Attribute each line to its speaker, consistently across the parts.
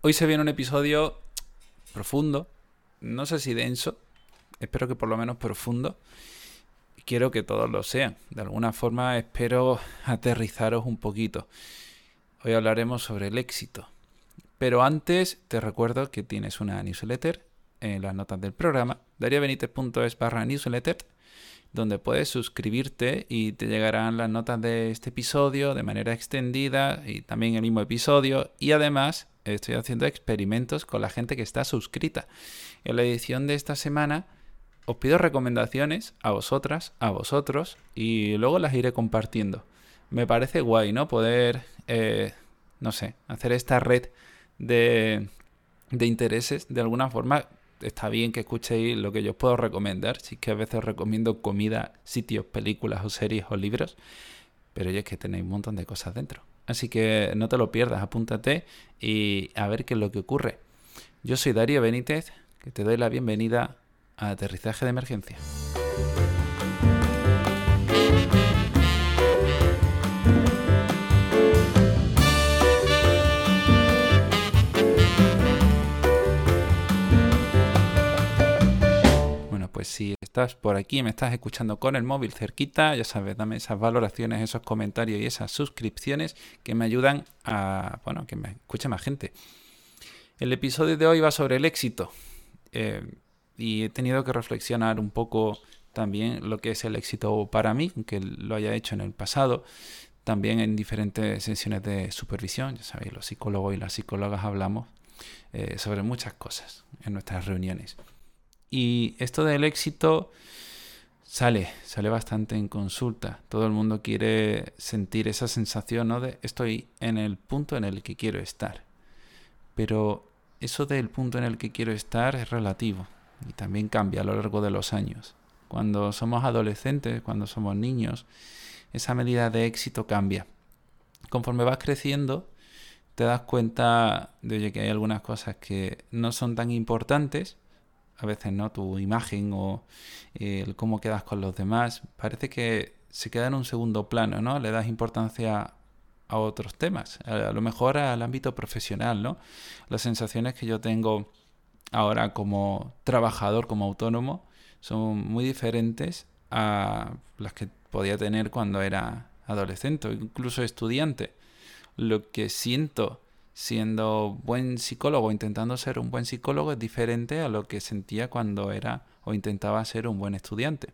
Speaker 1: Hoy se viene un episodio profundo, no sé si denso, espero que por lo menos profundo. Quiero que todos lo sean. De alguna forma espero aterrizaros un poquito. Hoy hablaremos sobre el éxito. Pero antes te recuerdo que tienes una newsletter en las notas del programa, dariobenitez.es/newsletter, donde puedes suscribirte y te llegarán las notas de este episodio de manera extendida y también el mismo episodio. Y además estoy haciendo experimentos con la gente que está suscrita. En la edición de esta semana os pido recomendaciones a vosotras, a vosotros, y luego las iré compartiendo. Me parece guay, ¿no? Poder, hacer esta red de intereses de alguna forma. Está bien que escuchéis lo que yo os puedo recomendar. Sí que a veces os recomiendo comida, sitios, películas o series o libros. Pero ya es que tenéis un montón de cosas dentro. Así que no te lo pierdas, apúntate y a ver qué es lo que ocurre. Yo soy Darío Benítez, que te doy la bienvenida a Aterrizaje de Emergencia. Bueno, pues si estás por aquí y me estás escuchando con el móvil cerquita, ya sabes, dame esas valoraciones, esos comentarios y esas suscripciones que me ayudan a, que me escuche más gente. El episodio de hoy va sobre el éxito. Y he tenido que reflexionar un poco también lo que es el éxito para mí, aunque lo haya hecho en el pasado, también en diferentes sesiones de supervisión. Ya sabéis, los psicólogos y las psicólogas hablamos sobre muchas cosas en nuestras reuniones. Y esto del éxito sale bastante en consulta. Todo el mundo quiere sentir esa sensación, ¿no? De estoy en el punto en el que quiero estar. Pero eso del punto en el que quiero estar es relativo y también cambia a lo largo de los años. Cuando somos adolescentes, cuando somos niños, esa medida de éxito cambia. Conforme vas creciendo, te das cuenta de que hay algunas cosas que no son tan importantes. A veces no, tu imagen o el cómo quedas con los demás parece que se queda en un segundo plano, ¿no? Le das importancia a otros temas, a lo mejor al ámbito profesional, ¿no? Las sensaciones que yo tengo ahora como trabajador, como autónomo, son muy diferentes a las que podía tener cuando era adolescente o incluso estudiante. Lo que siento siendo buen psicólogo, intentando ser un buen psicólogo, es diferente a lo que sentía cuando era o intentaba ser un buen estudiante.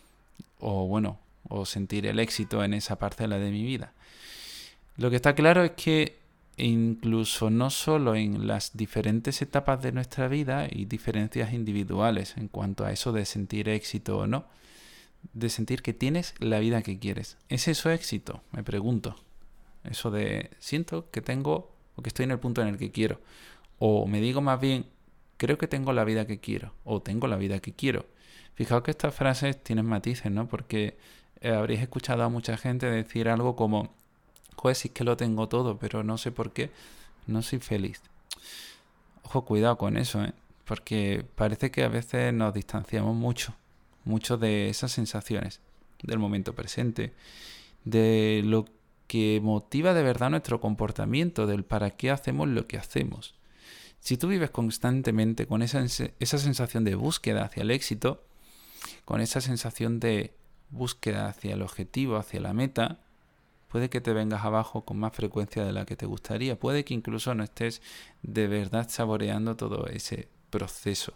Speaker 1: O sentir el éxito en esa parcela de mi vida. Lo que está claro es que incluso no solo en las diferentes etapas de nuestra vida hay diferencias individuales en cuanto a eso de sentir éxito o no, de sentir que tienes la vida que quieres. ¿Es eso éxito? Me pregunto. Eso de siento que tengo o que estoy en el punto en el que quiero. O me digo más bien, creo que tengo la vida que quiero o tengo la vida que quiero. Fijaos que estas frases tienen matices, ¿no? Porque habréis escuchado a mucha gente decir algo como joder, sí que lo tengo todo, pero no sé por qué no soy feliz. Ojo, cuidado con eso, porque parece que a veces nos distanciamos mucho de esas sensaciones, del momento presente, de lo que motiva de verdad nuestro comportamiento, del para qué hacemos lo que hacemos. Si tú vives constantemente con esa sensación de búsqueda hacia el éxito, con esa sensación de búsqueda hacia el objetivo, hacia la meta, puede que te vengas abajo con más frecuencia de la que te gustaría. Puede que incluso no estés de verdad saboreando todo ese proceso.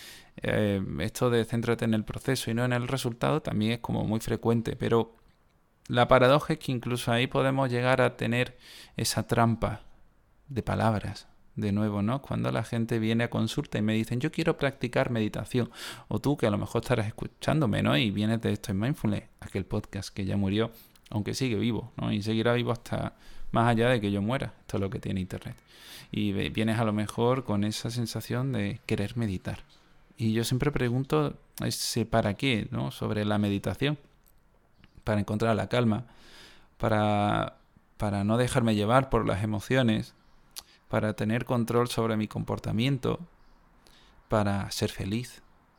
Speaker 1: Esto de céntrate en el proceso y no en el resultado también es como muy frecuente, pero la paradoja es que incluso ahí podemos llegar a tener esa trampa de palabras. De nuevo, ¿no? Cuando la gente viene a consulta y me dicen yo quiero practicar meditación, o tú que a lo mejor estarás escuchándome, ¿no? Y vienes de esto en Mindfulness, aquel podcast que ya murió, aunque sigue vivo, ¿no? Y seguirá vivo hasta más allá de que yo muera. Esto es lo que tiene Internet. Y vienes a lo mejor con esa sensación de querer meditar. Y yo siempre pregunto ese para qué, ¿no? Sobre la meditación. Para encontrar la calma, para no dejarme llevar por las emociones, para tener control sobre mi comportamiento, para ser feliz,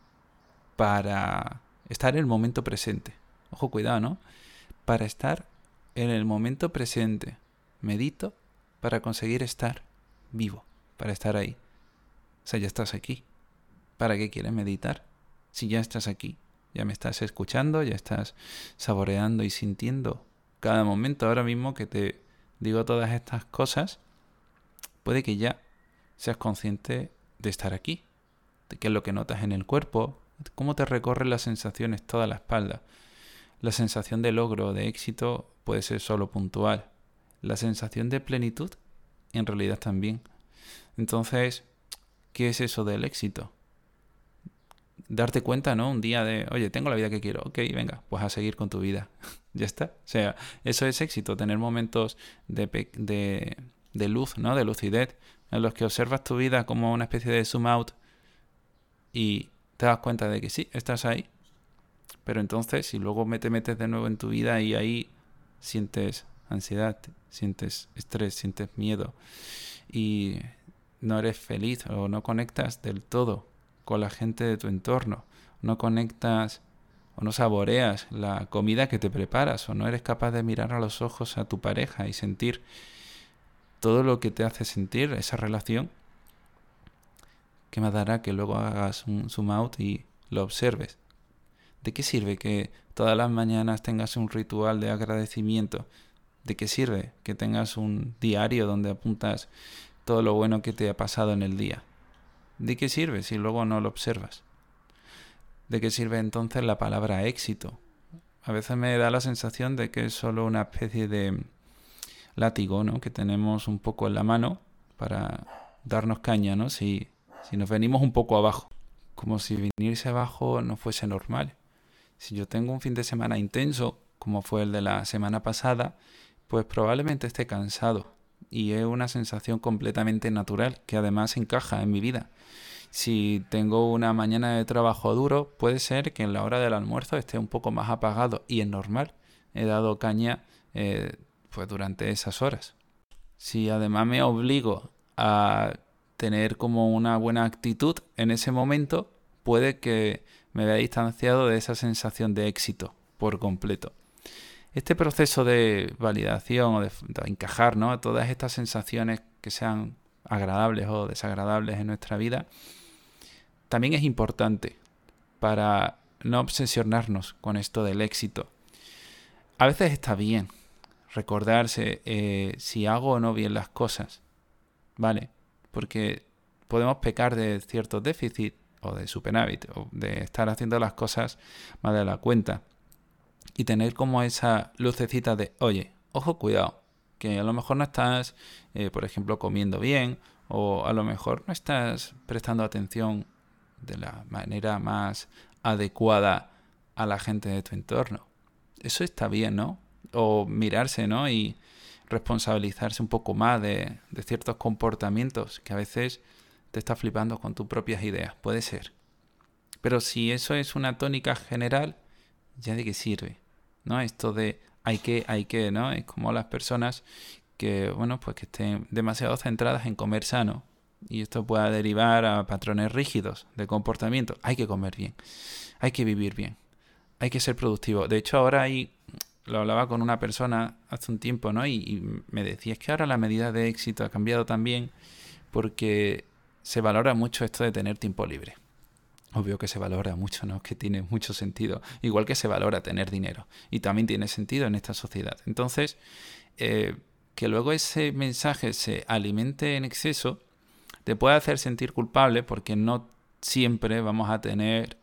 Speaker 1: para estar en el momento presente. Ojo, cuidado, ¿no? Para estar en el momento presente. Medito para conseguir estar vivo. para estar ahí. O sea, ya estás aquí. ¿Para qué quieres meditar? Si ya estás aquí, ya me estás escuchando, ya estás saboreando y sintiendo cada momento. Ahora mismo que te digo todas estas cosas, puede que ya seas consciente de estar aquí, de qué es lo que notas en el cuerpo, cómo te recorren las sensaciones toda la espalda. La sensación de logro, de éxito, puede ser solo puntual. La sensación de plenitud, en realidad también. Entonces, ¿qué es eso del éxito? Darte cuenta, ¿no? Un día de, oye, tengo la vida que quiero, ok, venga, pues a seguir con tu vida. Ya está. O sea, eso es éxito, tener momentos de luz, ¿no? De lucidez, en los que observas tu vida como una especie de zoom out y te das cuenta de que sí, estás ahí. Pero entonces, si luego te metes de nuevo en tu vida y ahí sientes ansiedad, sientes estrés, sientes miedo y no eres feliz o no conectas del todo con la gente de tu entorno, no conectas o no saboreas la comida que te preparas o no eres capaz de mirar a los ojos a tu pareja y sentir todo lo que te hace sentir esa relación, ¿qué más dará que luego hagas un zoom out y lo observes? ¿De qué sirve que todas las mañanas tengas un ritual de agradecimiento? ¿De qué sirve que tengas un diario donde apuntas todo lo bueno que te ha pasado en el día? ¿De qué sirve si luego no lo observas? ¿De qué sirve entonces la palabra éxito? A veces me da la sensación de que es solo una especie de látigo, ¿no? Que tenemos un poco en la mano para darnos caña, ¿no? Si nos venimos un poco abajo. Como si venirse abajo no fuese normal. Si yo tengo un fin de semana intenso, como fue el de la semana pasada, pues probablemente esté cansado. Y es una sensación completamente natural, que además encaja en mi vida. Si tengo una mañana de trabajo duro, puede ser que en la hora del almuerzo esté un poco más apagado y es normal. He dado caña pues durante esas horas. Si además me obligo a tener como una buena actitud en ese momento, puede que me vea distanciado de esa sensación de éxito por completo. Este proceso de validación o de encajar, ¿no?, todas estas sensaciones que sean agradables o desagradables en nuestra vida, también es importante para no obsesionarnos con esto del éxito. A veces está bien recordarse si hago o no bien las cosas, ¿vale? Porque podemos pecar de cierto déficit o de superávit o de estar haciendo las cosas más de la cuenta y tener como esa lucecita de, oye, ojo, cuidado, que a lo mejor no estás, por ejemplo, comiendo bien o a lo mejor no estás prestando atención de la manera más adecuada a la gente de tu entorno. Eso está bien, ¿no? O mirarse, ¿no? Y responsabilizarse un poco más de ciertos comportamientos que a veces te está flipando con tus propias ideas. Puede ser. Pero si eso es una tónica general, ¿ya de qué sirve? ¿No? Esto de hay que, ¿no? Es como las personas que, bueno, pues que estén demasiado centradas en comer sano. Y esto pueda derivar a patrones rígidos de comportamiento. Hay que comer bien. Hay que vivir bien. Hay que ser productivo. De hecho, ahora lo hablaba con una persona hace un tiempo, ¿no? Y me decía, es que ahora la medida de éxito ha cambiado también porque se valora mucho esto de tener tiempo libre. Obvio que se valora mucho, ¿no? Que tiene mucho sentido. Igual que se valora tener dinero. Y también tiene sentido en esta sociedad. Entonces, que luego ese mensaje se alimente en exceso te puede hacer sentir culpable porque no siempre vamos a tener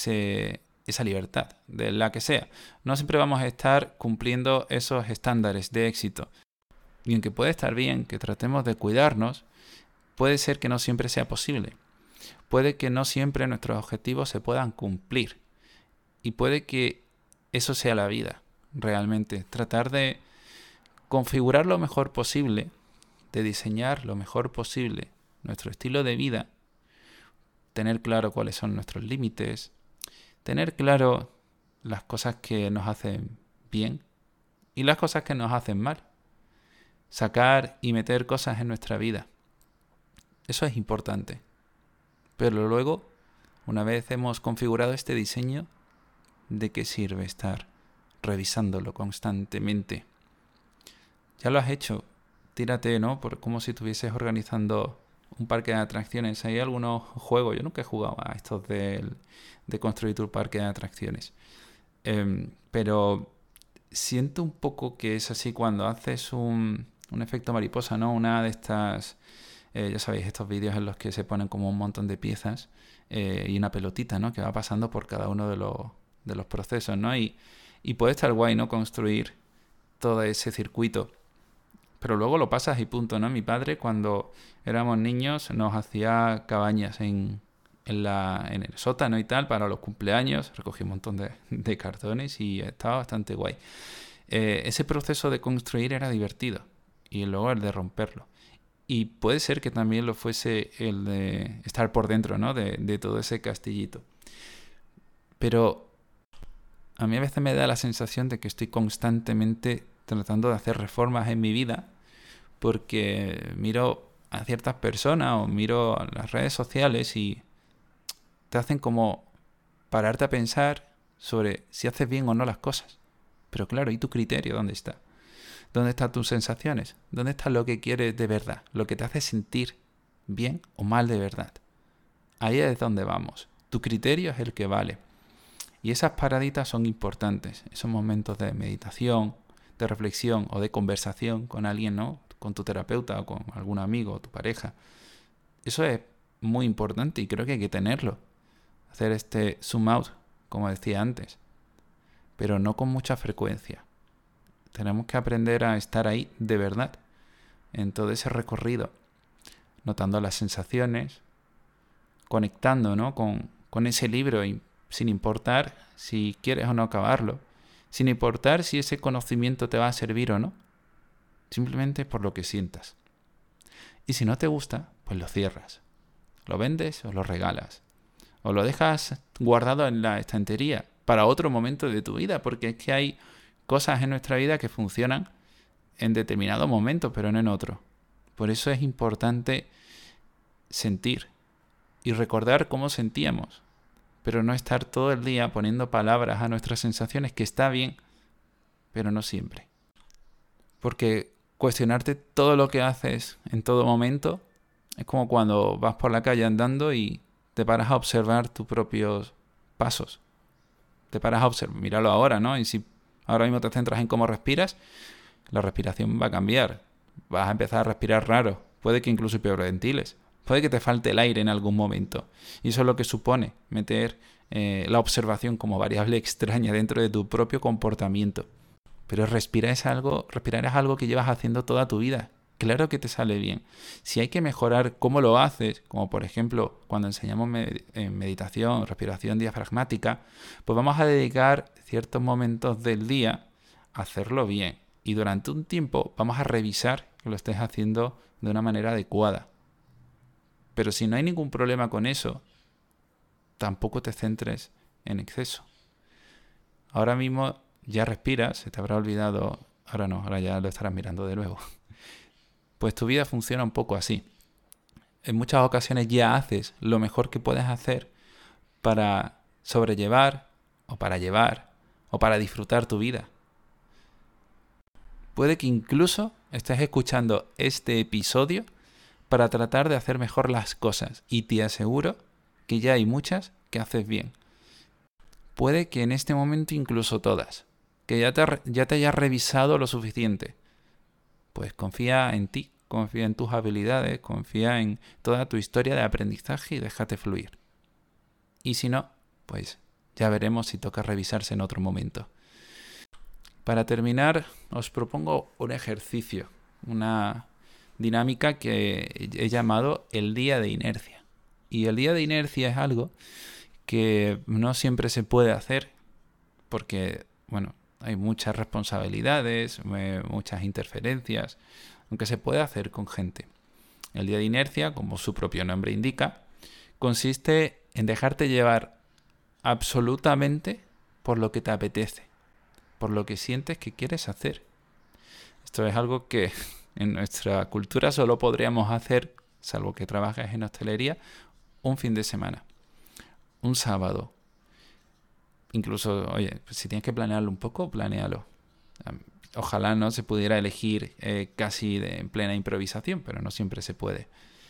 Speaker 1: esa libertad, de la que sea. No siempre vamos a estar cumpliendo esos estándares de éxito. Y aunque puede estar bien que tratemos de cuidarnos, puede ser que no siempre sea posible. Puede que no siempre nuestros objetivos se puedan cumplir. Y puede que eso sea la vida, realmente. Tratar de configurar lo mejor posible, de diseñar lo mejor posible nuestro estilo de vida, tener claro cuáles son nuestros límites, tener claro las cosas que nos hacen bien y las cosas que nos hacen mal. Sacar y meter cosas en nuestra vida. Eso es importante. Pero luego, una vez hemos configurado este diseño, ¿de qué sirve estar revisándolo constantemente? Ya lo has hecho. Tírate, ¿no? Como si estuvieses organizando un parque de atracciones. Hay algunos juegos, yo nunca he jugado a estos de construir tu parque de atracciones. Pero siento un poco que es así cuando haces un efecto mariposa, ¿no? Una de estas, ya sabéis, estos vídeos en los que se ponen como un montón de piezas y una pelotita, ¿no? Que va pasando por cada uno de los procesos, ¿no? Y puede estar guay, ¿no? Construir todo ese circuito. Pero luego lo pasas y punto, ¿no? Mi padre, cuando éramos niños, nos hacía cabañas en el sótano y tal para los cumpleaños. Recogí un montón de cartones y estaba bastante guay. Ese proceso de construir era divertido y luego el de romperlo. Y puede ser que también lo fuese el de estar por dentro, ¿no? De todo ese castillito. Pero a mí a veces me da la sensación de que estoy constantemente tratando de hacer reformas en mi vida porque miro a ciertas personas o miro a las redes sociales y te hacen como pararte a pensar sobre si haces bien o no las cosas. Pero claro, ¿y tu criterio dónde está? ¿Dónde están tus sensaciones? ¿Dónde está lo que quieres de verdad? Lo que te hace sentir bien o mal de verdad. Ahí es donde vamos. Tu criterio es el que vale. Y esas paraditas son importantes. Esos momentos de meditación, de reflexión o de conversación con alguien, ¿no? Con tu terapeuta o con algún amigo o tu pareja. Eso es muy importante y creo que hay que tenerlo. Hacer este zoom out, como decía antes. Pero no con mucha frecuencia. Tenemos que aprender a estar ahí de verdad, en todo ese recorrido, notando las sensaciones, conectando, ¿no? con ese libro, y sin importar si quieres o no acabarlo, sin importar si ese conocimiento te va a servir o no, simplemente por lo que sientas. Y si no te gusta, pues lo cierras, lo vendes o lo regalas, o lo dejas guardado en la estantería para otro momento de tu vida, porque es que hay cosas en nuestra vida que funcionan en determinado momento, pero no en otro. Por eso es importante sentir y recordar cómo sentíamos, pero no estar todo el día poniendo palabras a nuestras sensaciones, que está bien, pero no siempre. Porque cuestionarte todo lo que haces en todo momento es como cuando vas por la calle andando y te paras a observar tus propios pasos. Te paras a observar, míralo ahora, ¿no? Y si ahora mismo te centras en cómo respiras, la respiración va a cambiar. Vas a empezar a respirar raro. Puede que incluso hiperventiles. Puede que te falte el aire en algún momento. Y eso es lo que supone meter la observación como variable extraña dentro de tu propio comportamiento. Pero respirar es algo que llevas haciendo toda tu vida. Claro que te sale bien. Si hay que mejorar cómo lo haces, como por ejemplo cuando enseñamos meditación, respiración diafragmática, pues vamos a dedicar ciertos momentos del día a hacerlo bien. Y durante un tiempo vamos a revisar que lo estés haciendo de una manera adecuada. Pero si no hay ningún problema con eso, tampoco te centres en exceso. Ahora mismo ya respiras, se te habrá olvidado, ahora no, ahora ya lo estarás mirando de nuevo. Pues tu vida funciona un poco así. En muchas ocasiones ya haces lo mejor que puedes hacer para sobrellevar o para llevar o para disfrutar tu vida. Puede que incluso estés escuchando este episodio para tratar de hacer mejor las cosas y te aseguro que ya hay muchas que haces bien. Puede que en este momento incluso todas, que ya te hayas revisado lo suficiente. Pues confía en ti, confía en tus habilidades, confía en toda tu historia de aprendizaje y déjate fluir. Y si no, pues ya veremos si toca revisarse en otro momento. Para terminar, os propongo un ejercicio, una dinámica que he llamado el día de inercia. Y el día de inercia es algo que no siempre se puede hacer porque, bueno, hay muchas responsabilidades, muchas interferencias, aunque se puede hacer con gente. El día de inercia, como su propio nombre indica, consiste en dejarte llevar absolutamente por lo que te apetece, por lo que sientes que quieres hacer. Esto es algo que en nuestra cultura solo podríamos hacer, salvo que trabajes en hostelería, un fin de semana, un sábado. Incluso, oye, pues si tienes que planearlo un poco, planéalo. Ojalá no se pudiera elegir casi en plena improvisación, pero no siempre se puede.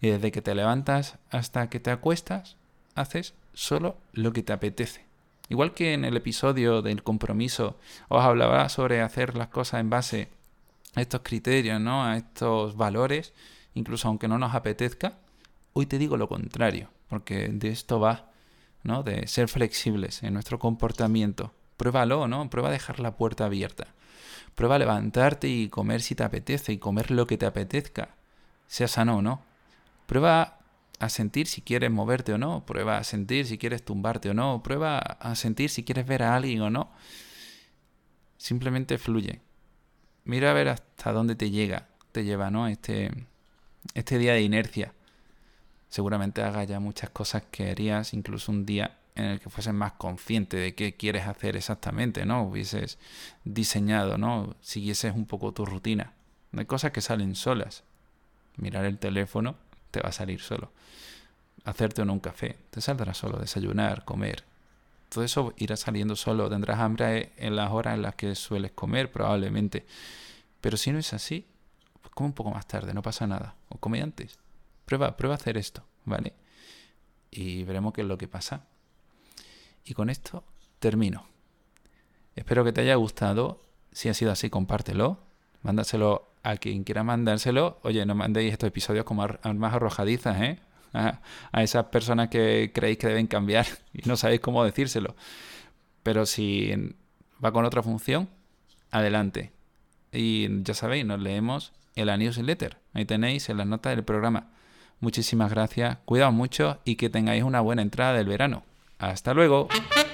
Speaker 1: Y desde que te levantas hasta que te acuestas, haces solo lo que te apetece. Igual que en el episodio del compromiso os hablaba sobre hacer las cosas en base a estos criterios, ¿no? A estos valores, incluso aunque no nos apetezca, hoy te digo lo contrario, porque de esto va, ¿no? De ser flexibles en nuestro comportamiento. Pruébalo, ¿no? Prueba a dejar la puerta abierta. Prueba a levantarte y comer si te apetece y comer lo que te apetezca, sea sano o no. Prueba a sentir si quieres moverte o no. Prueba a sentir si quieres tumbarte o no. Prueba a sentir si quieres ver a alguien o no. Simplemente fluye. Mira a ver hasta dónde te lleva, ¿no? Este día de inercia. Seguramente hagas ya muchas cosas que harías, incluso un día en el que fueses más consciente de qué quieres hacer exactamente, ¿no? Hubieses diseñado, ¿no? Siguieses un poco tu rutina. No hay cosas que salen solas. Mirar el teléfono te va a salir solo. Hacerte o no un café, te saldrá solo. Desayunar, comer. Todo eso irá saliendo solo. Tendrás hambre en las horas en las que sueles comer, probablemente. Pero si no es así, pues come un poco más tarde, no pasa nada. O come antes. Prueba a hacer esto, ¿vale? Y veremos qué es lo que pasa. Y con esto termino. Espero que te haya gustado. Si ha sido así, compártelo. Mándaselo a quien quiera mandárselo. Oye, no mandéis estos episodios como armas arrojadizas, ¿eh? A esas personas que creéis que deben cambiar y no sabéis cómo decírselo. Pero si va con otra función, adelante. Y ya sabéis, nos leemos en la newsletter. Ahí tenéis en las notas del programa. Muchísimas gracias. Cuidaos mucho y que tengáis una buena entrada del verano. ¡Hasta luego!